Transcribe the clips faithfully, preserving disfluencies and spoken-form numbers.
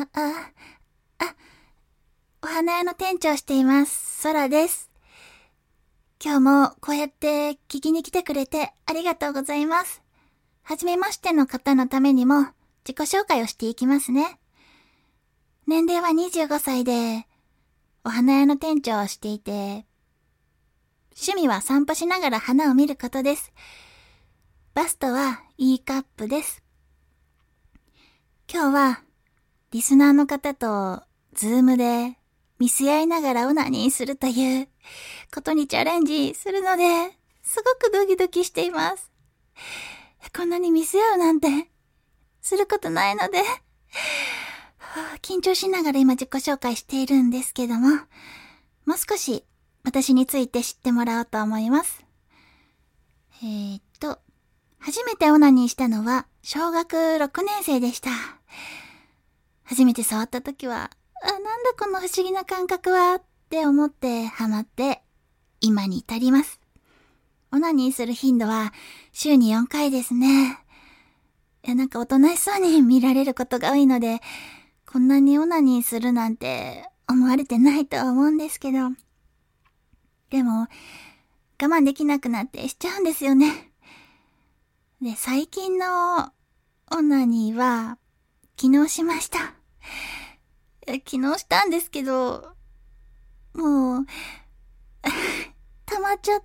あ、あ、お花屋の店長しています。ソラです。今日もこうやって聞きに来てくれてありがとうございます。はじめましての方のためにも自己紹介をしていきますね。年齢はにじゅうごさいで、お花屋の店長をしていて、趣味は散歩しながら花を見ることです。バストは E カップです。今日はリスナーの方とズームで見せ合いながらオナニーするということにチャレンジするので、すごくドキドキしています。こんなに見せ合うなんてすることないので、はあ、緊張しながら今自己紹介しているんですけども、もう少し私について知ってもらおうと思います。えーっと、初めてオナニーしたのは小学ろくねん生でした。初めて触った時は、あ、なんだこの不思議な感覚はって思ってハマって今に至ります。オナニーする頻度は週によんかいですね。いや、なんかおとなしそうに見られることが多いので、こんなにオナニーするなんて思われてないとは思うんですけど、でも我慢できなくなってしちゃうんですよね。で、最近のオナニーは昨日しました。昨日したんですけど、もう溜まっちゃって、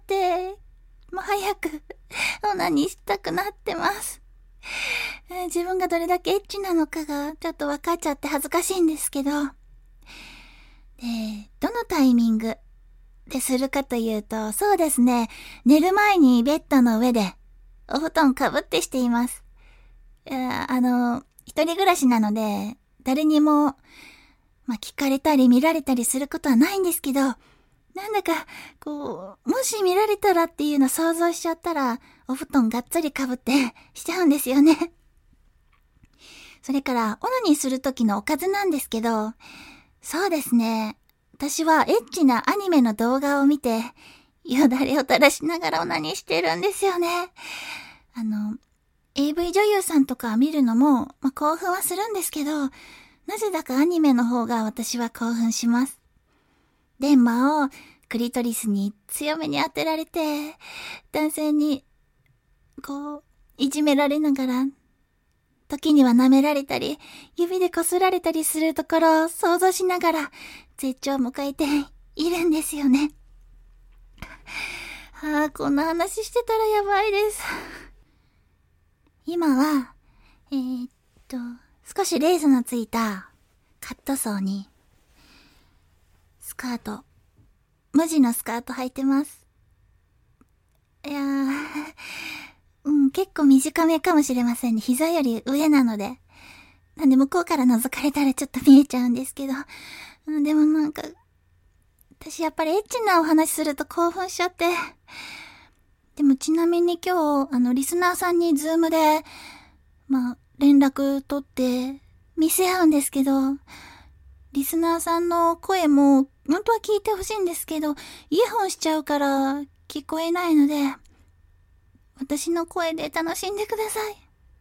もう早くオナニーしたくなってます。自分がどれだけエッチなのかがちょっと分かっちゃって恥ずかしいんですけど、で、どのタイミングでするかというと、そうですね、寝る前にベッドの上でお布団かぶってしています。いや、あの、一人暮らしなので、誰にも、まあ、聞かれたり見られたりすることはないんですけど、なんだか、こう、もし見られたらっていうの想像しちゃったら、お布団がっつりかぶってしちゃうんですよね。それから、オナニーする時のおかずなんですけど、そうですね。私はエッチなアニメの動画を見て、よだれを垂らしながらオナニーしてるんですよね。あの、エーブイ 女優さんとか見るのも、まあ、興奮はするんですけど、なぜだかアニメの方が私は興奮します。電マをクリトリスに強めに当てられて、男性に、こう、いじめられながら、時には舐められたり、指でこすられたりするところを想像しながら、絶頂を迎えているんですよね。ああ、こんな話してたらやばいです。今は、えー、っと、少しレースのついたカットソーに、スカート、無地のスカート履いてます。いやー、うん、結構短めかもしれませんね。膝より上なので。なんで向こうから覗かれたらちょっと見えちゃうんですけど。うん、でもなんか、私やっぱりエッチなお話すると興奮しちゃって。でもちなみに今日、あの、リスナーさんにズームで、まあ、連絡取って見せ合うんですけど、リスナーさんの声も本当は聞いてほしいんですけど、イヤホンしちゃうから聞こえないので、私の声で楽しんでください。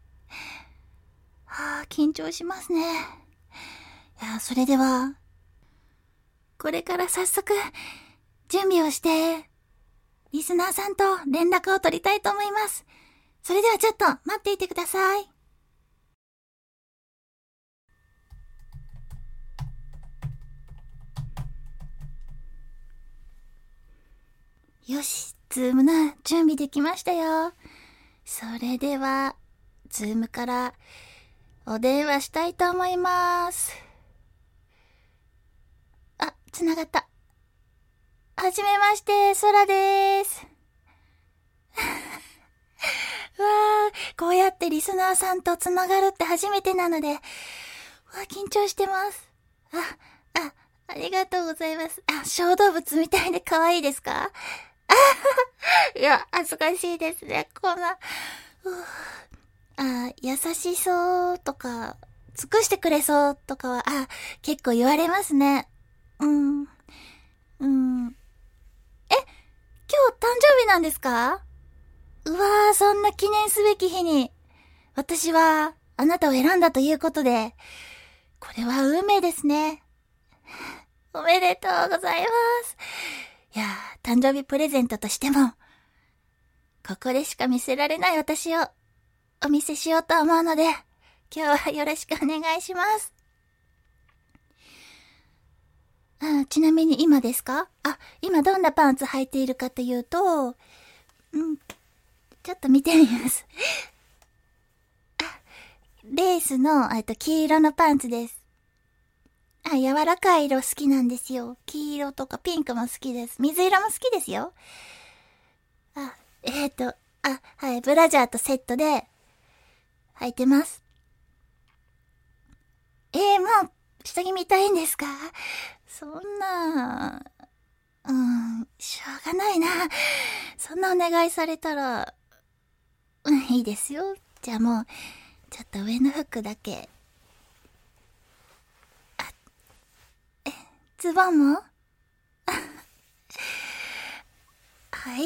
はあ、緊張しますね。いや、それでは、これから早速、準備をして、リスナーさんと連絡を取りたいと思います。それではちょっと待っていてください。よし、ズームの準備できましたよ。それでは、ズームからお電話したいと思います。あ、つながった。はじめまして、ソラでーす。わー、こうやってリスナーさんとつながるって初めてなので、わー、緊張してます。あ、あ、ありがとうございます。あ、小動物みたいで可愛いですか？いや、恥ずかしいですね。こんな、あ、優しそうとか、尽くしてくれそうとかは、あ、結構言われますね。うん。うん。え、今日誕生日なんですか？うわー、そんな記念すべき日に、私は、あなたを選んだということで、 これは運命ですね。おめでとうございます。いやー、誕生日プレゼントとしても、ここでしか見せられない私をお見せしようと思うので、今日はよろしくお願いします。あ、ちなみに今ですか？あ、今どんなパンツ履いているかというと、うん、ちょっと見てみます。あ、レースの、えっと、黄色のパンツです。あ、柔らかい色好きなんですよ。黄色とかピンクも好きです。水色も好きですよ。あ、えっと、あ、はい、ブラジャーとセットで履いてます。えー、もう、下着見たいんですか？そんな、うーん、しょうがないな。そんなお願いされたら、うん、いいですよ。じゃあもう、ちょっと上の服だけ。あ、え、ズボンもはい。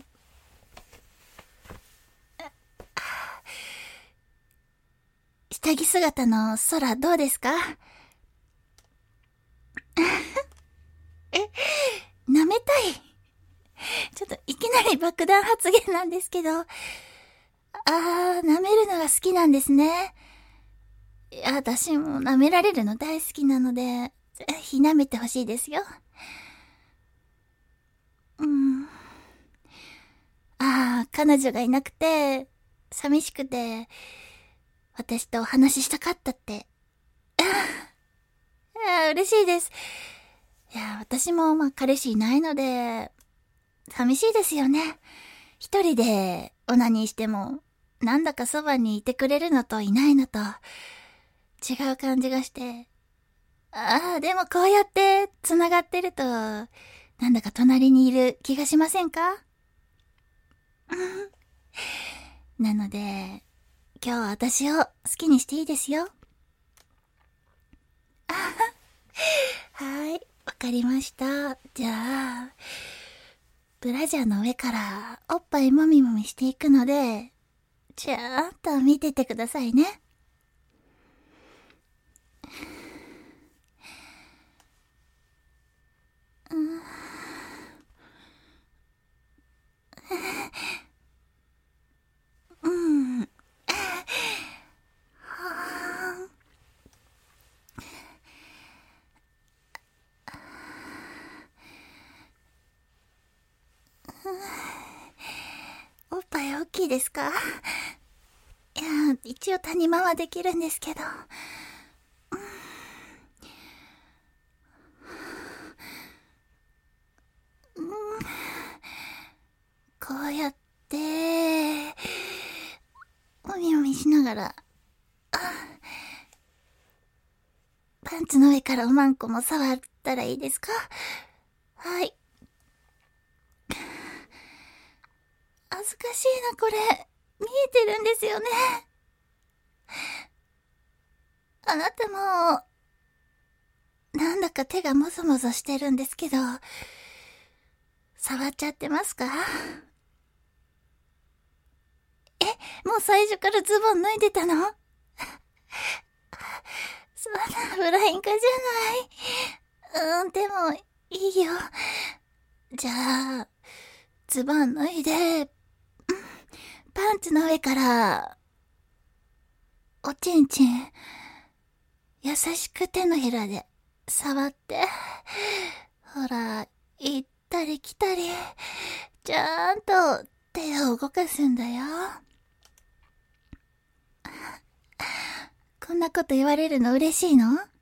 下着姿の空どうですか？え、舐めたい。ちょっといきなり爆弾発言なんですけど。あー、舐めるのが好きなんですね。いや、私も舐められるの大好きなので、ぜひ舐めてほしいですよ。うん。あー、彼女がいなくて、寂しくて、私とお話ししたかったって。いや、嬉しいです。いや、私もまあ彼氏いないので、寂しいですよね。一人でオナニーしても、なんだかそばにいてくれるのといないのと、違う感じがして。ああ、でもこうやって繋がってると、なんだか隣にいる気がしませんか？なので、今日は私を好きにしていいですよ。はい、わかりました。じゃあ、ブラジャーの上からおっぱいもみもみしていくので、ちゃんと見ててくださいね。うん、うん。おっぱい大きいですか？いや、一応谷間はできるんですけど。うん、こうやって、もみもみしながら、パンツの上からおまんこも触ったらいいですか？はい。恥ずかしいな、これ。見えてるんですよね。あなたも、なんだか手がもぞもぞしてるんですけど、触っちゃってますか？え、もう最初からズボン脱いでたの？そんなフライングじゃない。うん、でも、いいよ。じゃあ、ズボン脱いで、パンツの上から、おちんちん、優しく手のひらで触って、ほら、行ったり来たり、ちゃんと手を動かすんだよ。こんなこと言われるの嬉しいの？あ、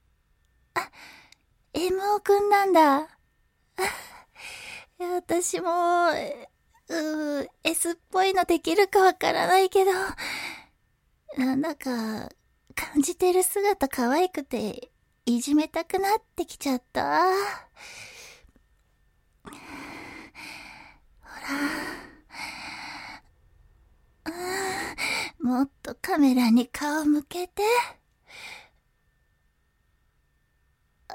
エムオ くんなんだ。いや、私も、うー、S っぽいのできるかわからないけど、なんだか、感じてる姿可愛くて、いじめたくなってきちゃった。ほら、もっとカメラに顔向けて。あ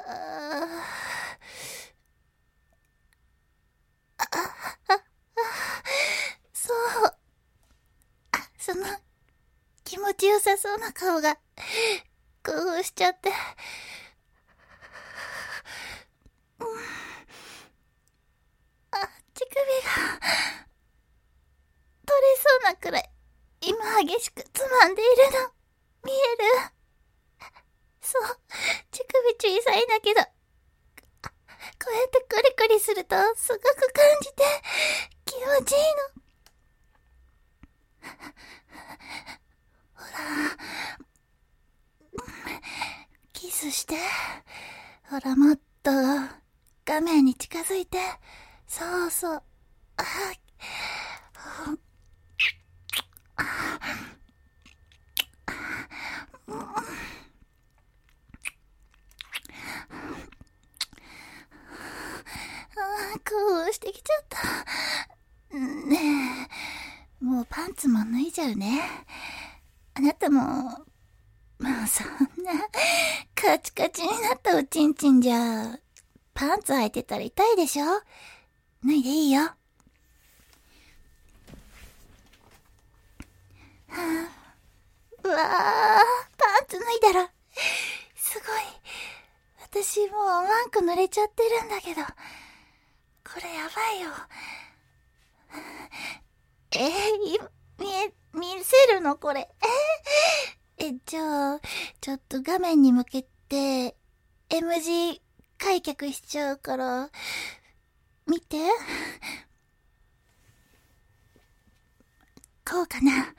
あ、あ、あ、そう。あ、その、気持ちよさそうな顔が、こうとしちゃって。うん、あ、乳首が取れそうなくらい今激しくつまんでいるの見える？そう、乳首小さいんだけど、こうやってクリクリするとすごく感じて気持ちいいの。ほら、キスして。ほら、もっと画面に近づいて。そうそう。あああ、興奮してきちゃった。ねえ、もうパンツも脱いじゃうね。あなたも、まあそんな、カチカチになったおちんちんじゃ、パンツ履いてたら痛いでしょ？脱いでいいよ。はあ、うわあ、パンツ脱いだら、すごい。私もうワンコ濡れちゃってるんだけど、これやばいよ。えー、見え、見せるのこれ。えー、え、じゃあ、ちょっと画面に向けて、エムジ開脚しちゃうから、見て。こうかな。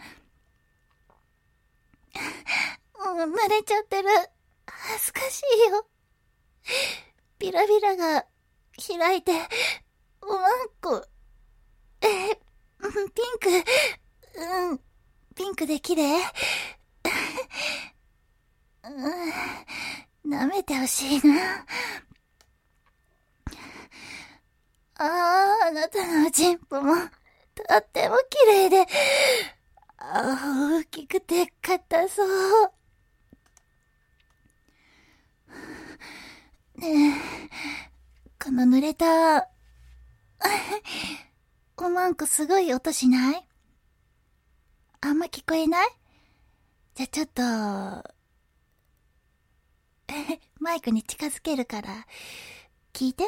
もう濡れちゃってる。恥ずかしいよ。ビラビラが開いて、ワンコ、えー、ピンク、うん、ピンクで綺麗。うん、舐めてほしいな。ああ、あなたのチンポも、とっても綺麗で、ああ、大きくて硬そう。ねえ、この濡れた、おまんこすごい音しない？あんま聞こえない？じゃ、ちょっと、マイクに近づけるから、聞いて。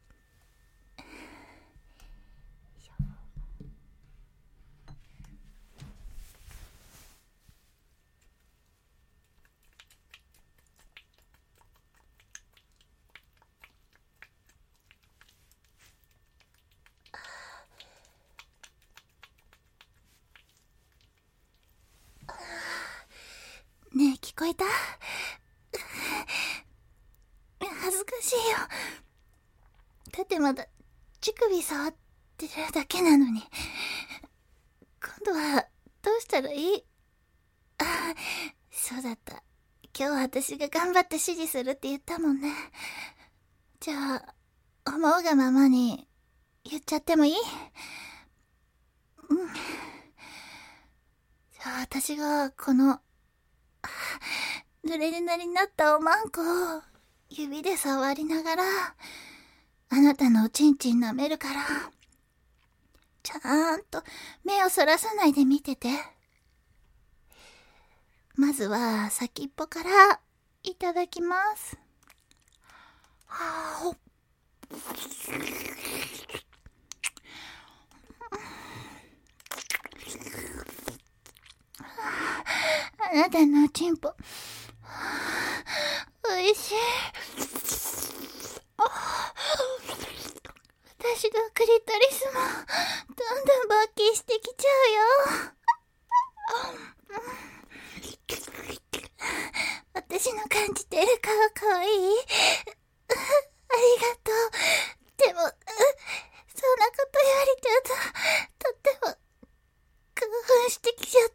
ねえ、聞こえた？恥ずかしいよ。だってまだ乳首触ってるだけなのに。今度はどうしたらいい？あ、そうだった。今日は私が頑張って指示するって言ったもんね。じゃあ、思うがままに言っちゃってもいい？うん。じゃあ私がこの、濡れ濡れになったおまんこを指で触りながら、あなたのおちんちん舐めるから、ちゃんと目をそらさないで見てて。まずは先っぽからいただきます。はあ、あなたのチンポ、おいしい。私のクリトリスもどんどん勃起してきちゃうよ。私の感じてる顔かわいい？ありがとう。でも、そんなこと言われちゃうと、とっても興奮してきちゃって。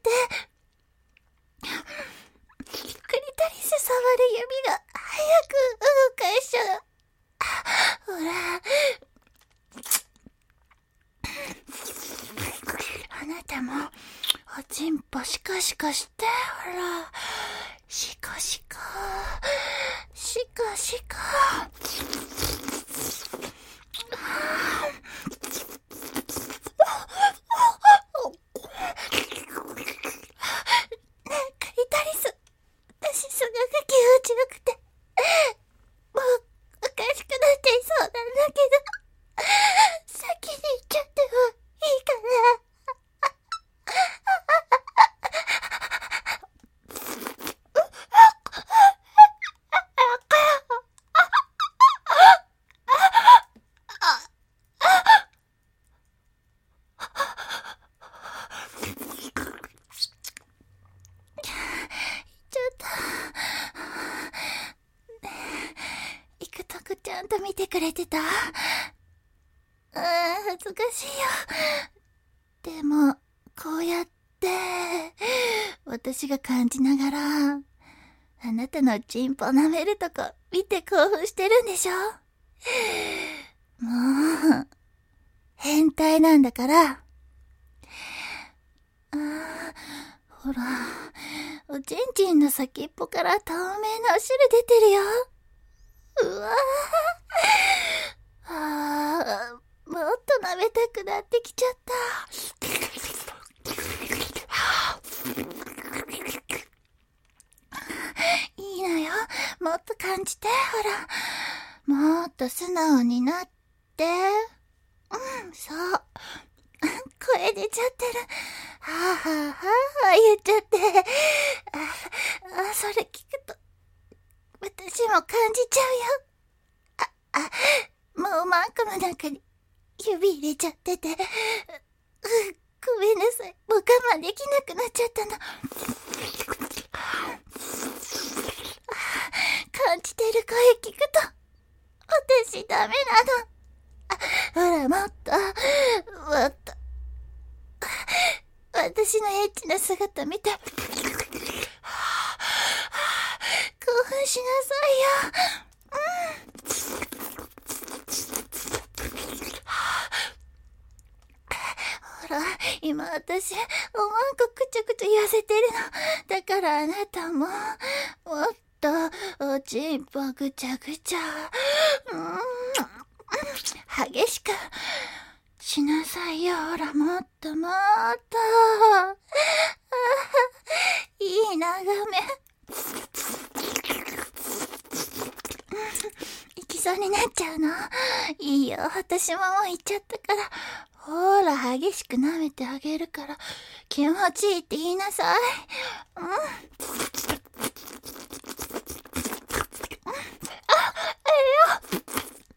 クリトリス触る指が早く動かしちゃう。ほら。あなたも、おちんぽシカシカして、ほら。シカシカ。シカシカ。ねえ、クリトリス。私すごく気ちよくて、もうおかしくなっちゃいそうなんだけど、先に行っちゃってもいいかな。ちゃんと見てくれてた？うーん、恥ずかしいよ。でも、こうやって、私が感じながら、あなたのチンポ舐めるとこ見て興奮してるんでしょ？もう、変態なんだから。あー、ほら、おちんちんの先っぽから透明なお汁出てるよ。うわぁ。あー、もっと舐めたくなってきちゃった。いいのよ。もっと感じて、ほら。もっと素直になって。うん、そう。声出ちゃってる。はぁはぁはぁ言っちゃって。あ、あ、それ聞くと、私も感じちゃうよ。あ、あ、もうマンコの中に指入れちゃってて。う、ごめんなさい。もう我慢できなくなっちゃったの。感じてる声聞くと、私ダメなの。あ、ほら、もっと、もっと。私のエッチな姿見て。興奮しなさいよ。ほら、今私、おまんこくちゃくちゃ痩せてるの。だからあなたも、もっと、おちんぽぐちゃぐちゃ、うん、激しく、しなさいよ。ほら、もっともっと。いい眺め。行きそうになっちゃうの？いいよ。私ももう行っちゃったから。ほら、激しく舐めてあげるから、気持ちいいって言いなさい。うん。あ、えよ。うん。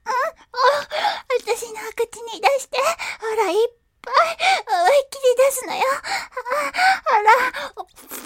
私の口に出して、ほら、いっぱい、思いっきり出すのよ。ほら。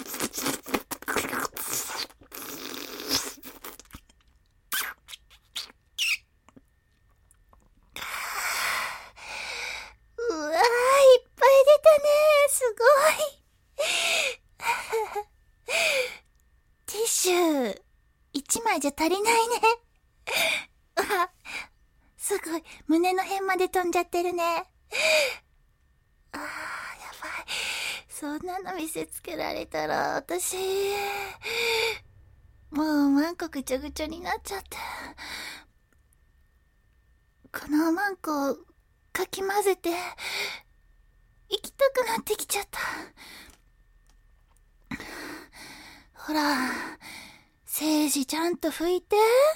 うわー、いっぱい出たね。すごい。ティッシュ、一枚じゃ足りないね。あ、すごい。胸の辺まで飛んじゃってるね。あー、やばい。そんなの見せつけられたら、私、もうマンコぐちゃぐちゃになっちゃって。このマンコをかき混ぜて、行きたくなってきちゃった。ほら、精子ちゃんと拭いて。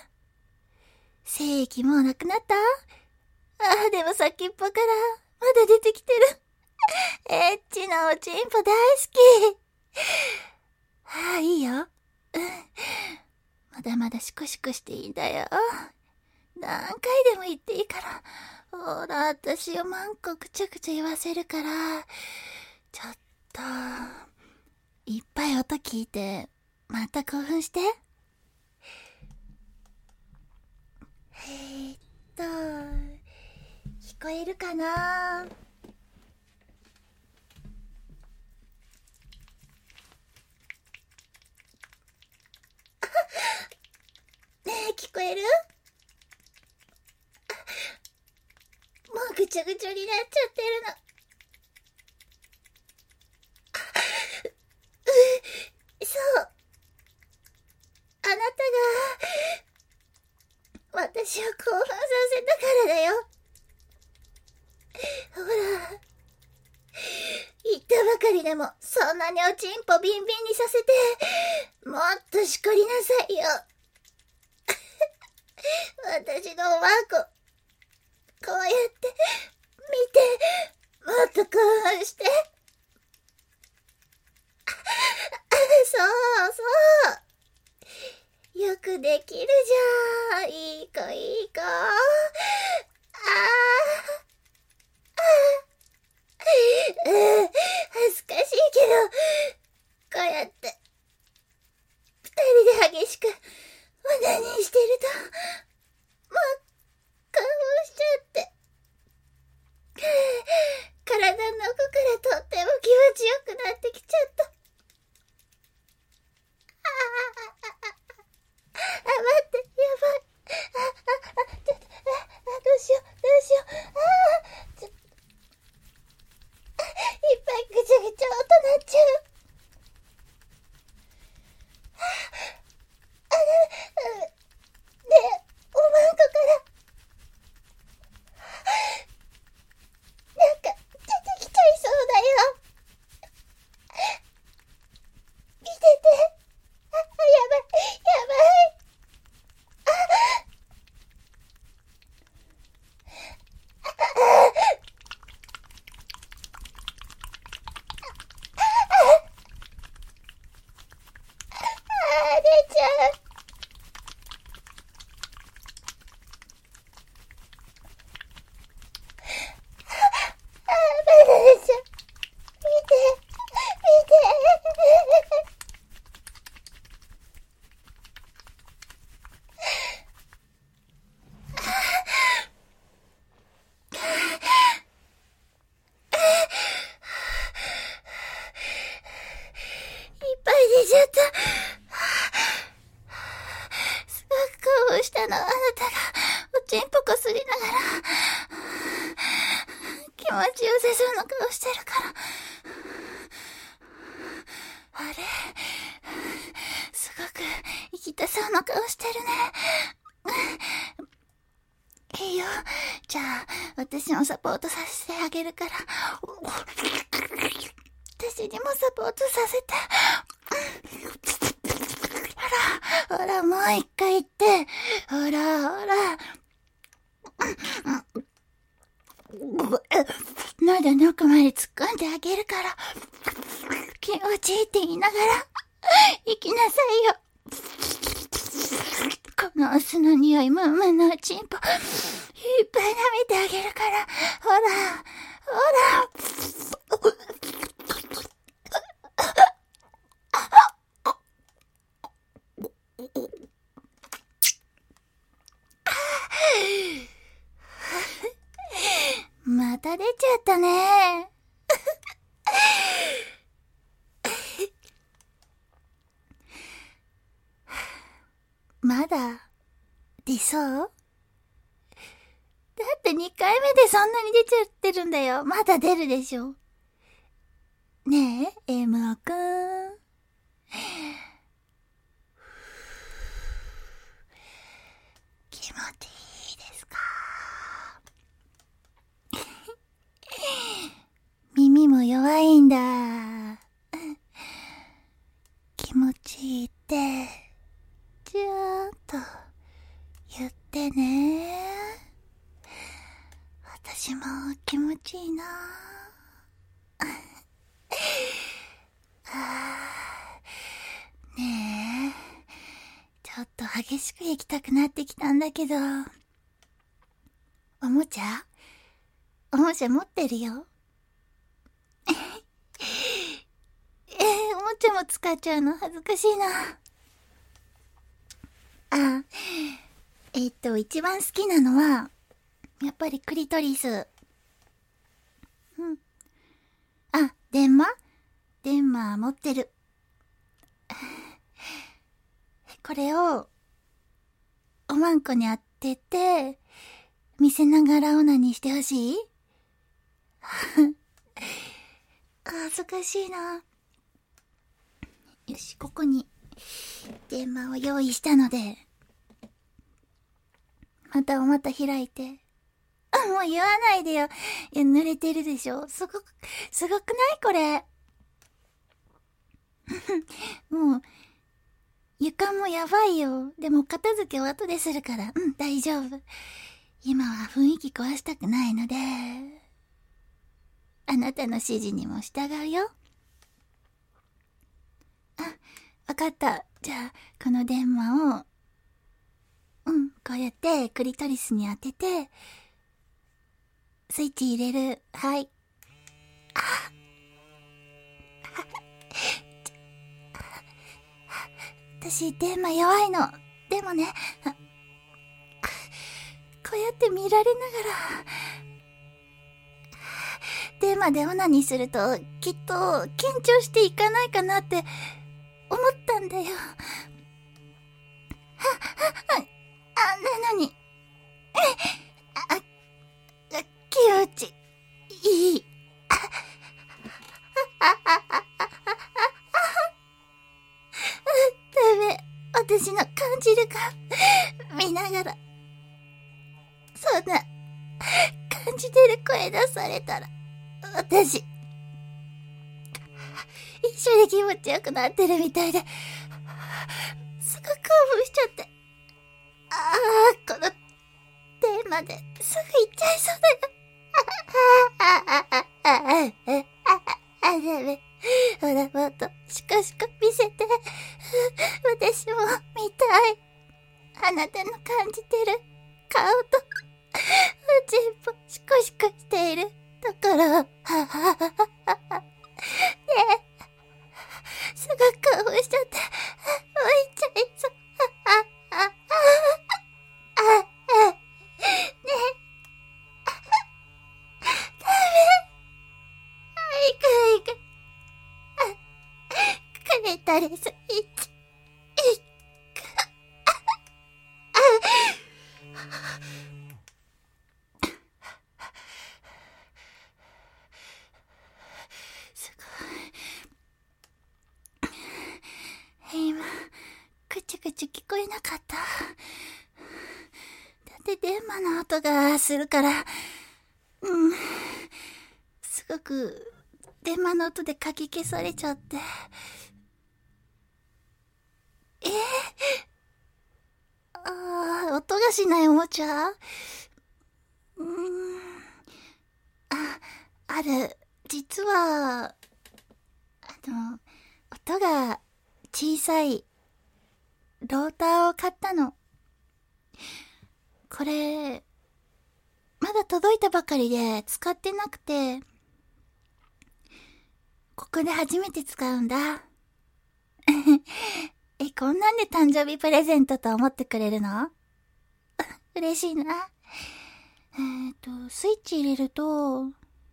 精液もうなくなった？あ、でも先っぽからまだ出てきてる。エッチなおちんぽ大好き。ああ、いいよ。うん。まだまだシコシコしていいんだよ。何回でも言っていいから。ほら、私をマンコくちゃくちゃ言わせるから。ちょっと、いっぱい音聞いて、また興奮して。えーっと、聞こえるかな？ねえ、聞こえる？もうぐちゃぐちゃになっちゃってるの。そう。あなたが、私を興奮させたからだよ。ほら、言ったばかりでも、 そんなにおちんぽビンビンにさせて、もっとしこりなさいよ。私のおまんこ、こうやって見て、もっと興奮して。そうそう。よくできるじゃん。いい子いい子。ああ。うん、恥ずかしいけど、こうやって、二人で激しく、オナニーしてると、もう、興奮しちゃって。体の奥からとっても気持ちよくなってきちゃった。ああ、待って、やばい。あ、あ、あ、ちょっと、あ、あ、どうしよう、どうしよう。あ、ちょっと、いっぱいぐちゃぐちゃ音鳴っちゃう。あ、あ、で、おまんこから、なんか、出てきちゃいそうだよ。見てて。あ、やばい、やばい。あ、出ちゃう。あ、まだ出ちゃう。見て、見て。いっぱい出ちゃった。すごく興奮したの。あなたがおちんぽこすりながら気持ちよさそうな顔してるから。あれ、すごく生きたそうな顔してるね。いいよ。じゃあ私もサポートさせてあげるから、私にもサポートさせて。ほら、ほら、もう一回言って。ほら、ほら。喉の奥まで突っ込んであげるから。気持ちいいって言いながら、行きなさいよ。このオスの匂い、ムームーのおちんぽ、いっぱい舐めてあげるから。ほら、ほら。また出ちゃったね。まだ出そう？だってにかいめでそんなに出ちゃってるんだよ。まだ出るでしょ。ねえ、エムオくん。気持ちいいですか？耳も弱いんだ。気持ちいいって、ちゃんと言ってね。私も気持ちいいな。ねえ、ちょっと激しく行きたくなってきたんだけど。おもちゃ？おもちゃ持ってるよ。えー、おもちゃも使っちゃうの恥ずかしいな。あ、えっと、一番好きなのは、やっぱりクリトリス。うん。あ、電話？電話持ってる。これを、おまんこに当てて、見せながらオナニーしてほしい？恥ずかしいな。よし、ここに電話を用意したので、またお股開いて。あ、もう言わないでよ。いや、濡れてるでしょ。すごく、すごくないこれ。 もう、床もやばいよ。でも片付けは後でするから。うん、大丈夫。今は雰囲気壊したくないので、あなたの指示にも従うよ。あ、わかった。じゃあ、この電話を、うん、こうやってクリトリスに当てて、スイッチ入れる。はい。あ私、電話弱いの。でもね、こうやって見られながら、電話でオナニーすると、きっと、緊張していかないかなって思ったんだよ。あ、なのに、あ、気持ちいい。ダメ、私の感じるか見ながら、そんな感じてる声出されたら、私、一緒に気持ちよくなってるみたいで、すごく興奮しちゃって。ああ、このテーマですぐ行っちゃいそうだよ。ああ、ああ、ああ、ダメ。ほら、もっと、シコシコ見せて。私も見たい。あなたの感じてる顔と、全部シコシコしているところ。ねえ、すごく興奮しちゃって、置いちゃいそう。クリトリス、いっ、いっ、すごい。今、くちゅくちゅ聞こえなかった。だって電話の音がするから、うん、すごく電話の音でかき消されちゃって。えー、ああ、音がしないおもちゃ？うーん。あ、ある。実は、あの、音が小さいローターを買ったの。これ、まだ届いたばかりで使ってなくて、ここで初めて使うんだ。え、こんなんで誕生日プレゼントと思ってくれるの？嬉しいな。えっと、スイッチ入れると、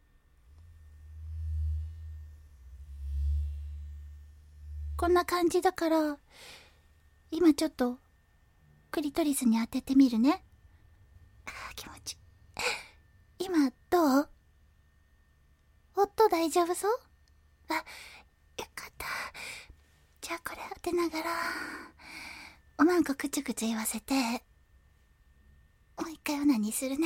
こんな感じだから、今ちょっと、クリトリスに当ててみるね。あー、気持ちいい。今、どう？音大丈夫そう？あ、よかった。じゃあこれ当てながら、おまんこくちゅくちゅ言わせて、もう一回オナニーするね。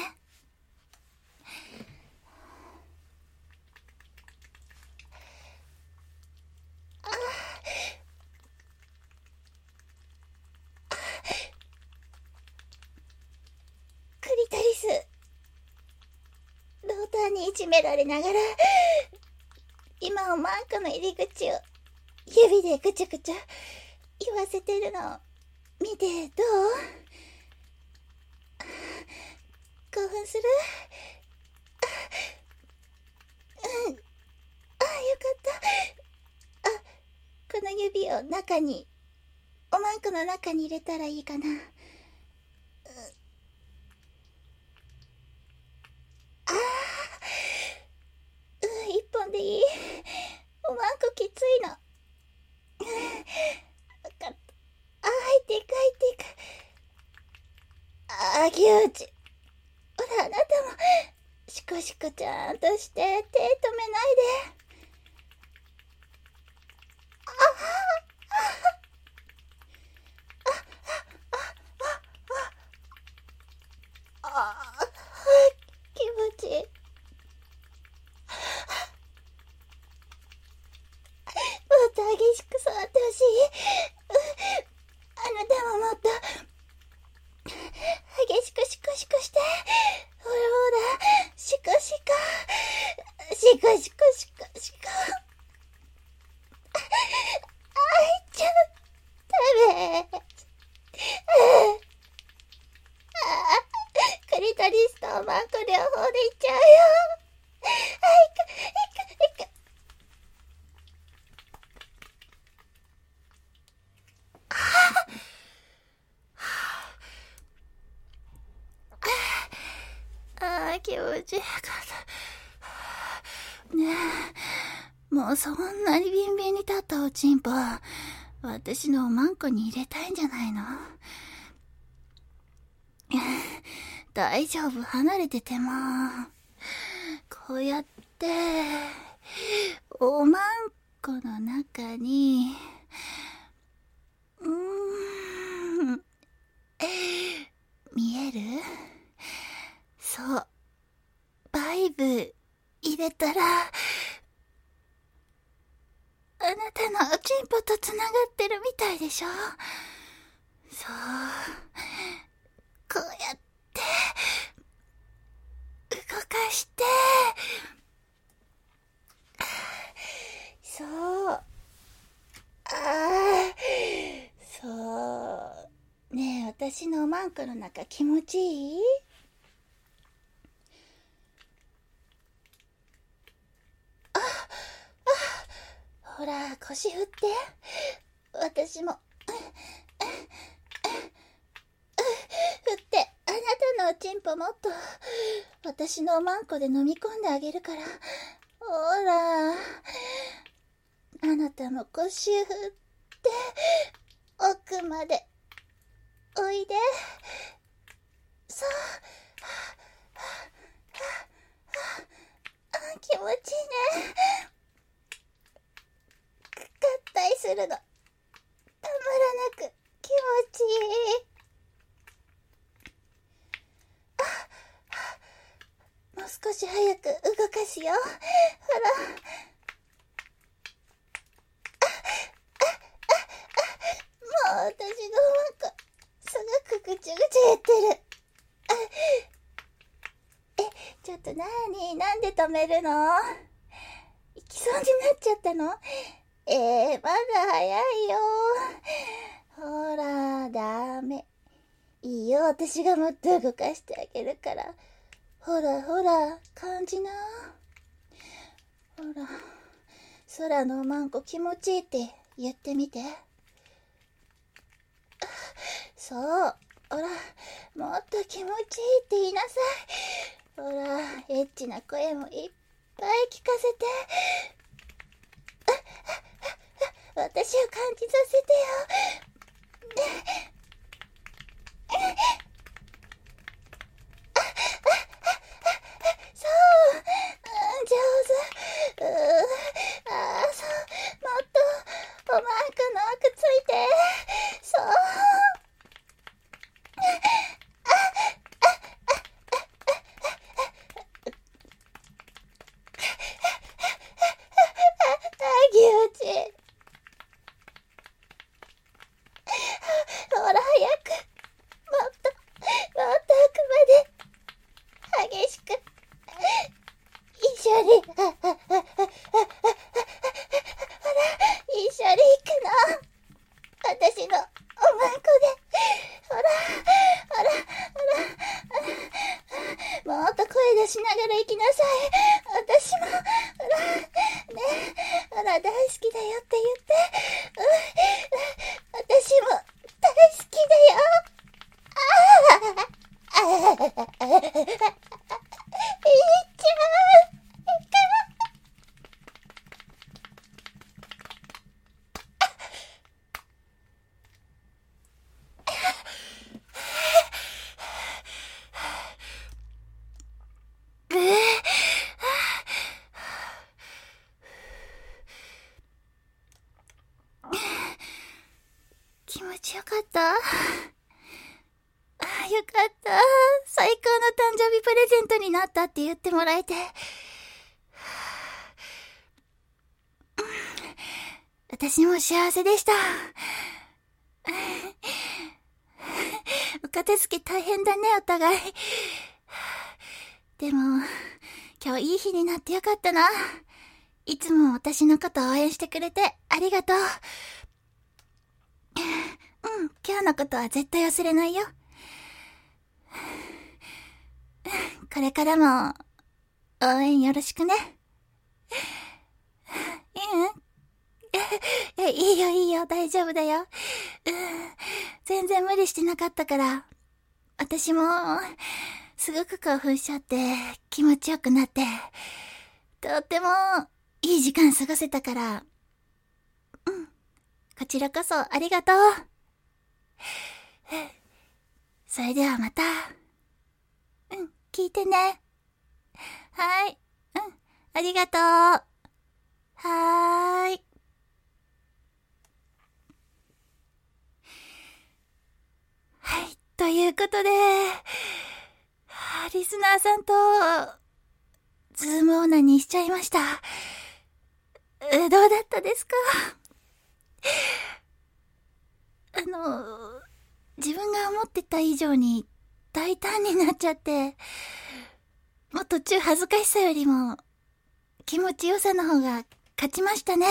ああ、クリトリス、ローターにいじめられながら、今おまんこの入り口を指でぐちゅぐちゅ言わせてるの見てどう？興奮する？うん。あ、よかった。あ、この指を中に、おまんこの中に入れたらいいかな。ああ、うん、一本でいい。おまんこきついの。わかった。あ、入っていく、入っていく。ああ、ぎゅうち。ほら、あなたも、シコシコちゃんとして、手止めないで。ああ、ああ、ああ、気持ちいい。もっと激しくさおまんこ両方でいっちゃうよ。あ、いく、いく、いく。ああ、気持ちよかった。ねえ、もうそんなにビンビンに立ったおちんぽ、私のおまんこに入れたいんじゃないの？大丈夫、離れてても。こうやって、おまんこの中に、うーん、見える？そう。バイブ入れたら、あなたのおちんぽとつながってるみたいでしょ？そう。こうやって、動かして、そう。ああ、そう。ねえ、私のおまんこの中気持ちいい？あ、あ、ほら、腰振って。私も、振って、あなたのおちんぽもっと、私のおまんこで飲み込んであげるから。ほら、あなたも腰振って、奥まで、おいで。そう。あ、気持ちいいね。合体するの。たまらなく気持ちいい。あ、もう少し早く動かすよ。ほら。もう私のおまんこ、すごくぐちゅぐちゅ言ってる。え、ちょっとなに？なんで止めるの？行きそうになっちゃったの？えー、まだ早いよ。ほら、ダメ。いいよ、私がもっと動かしてあげるから。ほらほら、感じな。ほら、空のおまんこ気持ちいいって言ってみて。そう。ほら、もっと気持ちいいって言いなさい。ほら、エッチな声もいっぱい聞かせて。私を感じさせてよ。そう、上手。うー、あー、そう、もっとおまんこの奥ついて。そう。気持ちいい。ほら、早く。もっと、もっと奥まで。激しく。一緒に。ほら、一緒に行くの。私のおまんこで。ほら、ほら、ほら。もっと声出しながら行きなさい。私も、ほら、ね、ほら、大好きだよって言って。うん、私も大好きだよ。ああ、ああ、いっちゃう。気持ちよかった。ああ、よかった。最高の誕生日プレゼントになったって言ってもらえて。私も幸せでした。お片付け大変だね、お互い。でも、今日いい日になってよかったな。いつも私のこと応援してくれてありがとう。うん、今日のことは絶対忘れないよ。 これからも、応援よろしくね。うん。いいよいいよ、大丈夫だよ。うん、全然無理してなかったから。私も、すごく興奮しちゃって、気持ちよくなって、とっても、いい時間過ごせたから。うん。こちらこそありがとう。それではまた。うん、聞いてね。はい。うん、ありがとう。はーい。はい、ということで、リスナーさんと、ズームオーナーにしちゃいました。どうだったですか？あの、自分が思ってた以上に大胆になっちゃって、もう途中恥ずかしさよりも気持ちよさの方が勝ちましたね。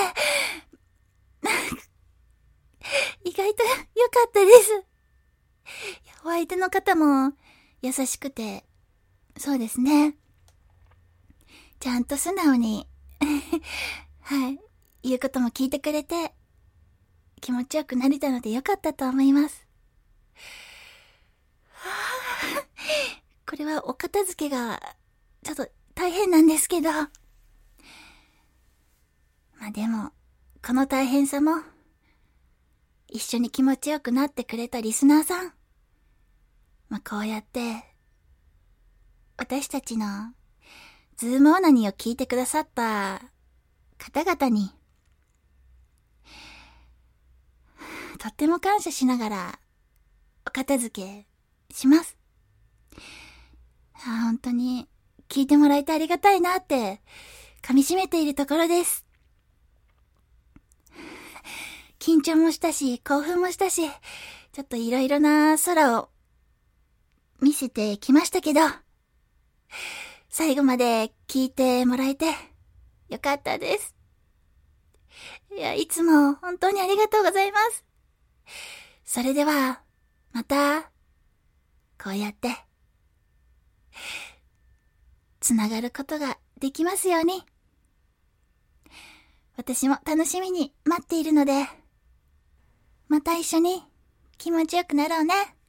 意外と良かったです。お相手の方も優しくて、そうですね。ちゃんと素直に、はい、言うことも聞いてくれて、気持ちよくなれたので良かったと思います。これはお片付けが、ちょっと大変なんですけど。まあでも、この大変さも、一緒に気持ちよくなってくれたリスナーさん。まあこうやって、私たちの、ズームオナニーを聞いてくださった方々に、とっても感謝しながら、お片付けします。あ、本当に、聞いてもらえてありがたいなって、噛み締めているところです。緊張もしたし、興奮もしたし、ちょっといろいろな空を見せてきましたけど、最後まで聞いてもらえてよかったです。いや、いつも本当にありがとうございます。それでは、また、こうやって、つながることができますように。私も楽しみに待っているので、また一緒に気持ちよくなろうね。